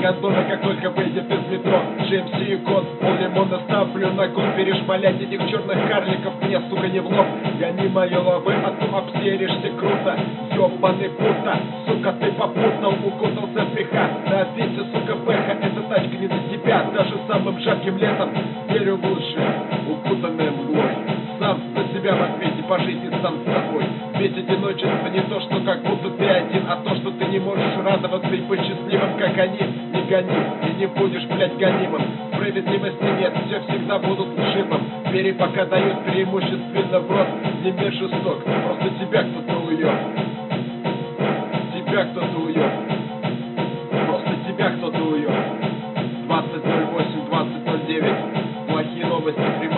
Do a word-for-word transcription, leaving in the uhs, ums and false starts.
гондоны, как только выйдет из метро. джи эм си и кот, пол лимона ставлю на кон. Перешмалять этих черных карликов мне, сука, не в лоб. Гони мою лавы, а то обсеришься круто. Ёбаный пута, сука, ты попутал, укутался в меха. На ответе, сука, пеха, эта тачка не для тебя. Даже самым жарким летом верю в лучшее, укутанное мглой. Сам за себя в ответе по жизни, сам с собой. Ведь одиночество не то, что как будто ты один, а то, что ты не можешь радоваться и быть счастливым, как они. Не гони, и не будешь, блять, гонимым. Справедливости нет, все всегда будут лживым. Бери, пока дают преимущественно в рот. Не мир жесток, просто тебя кто-то уёб. Тебя кто-то уёб. Просто тебя кто-то уёб. двадцать ноль восемь, двадцать ноль девять. Плохие новости.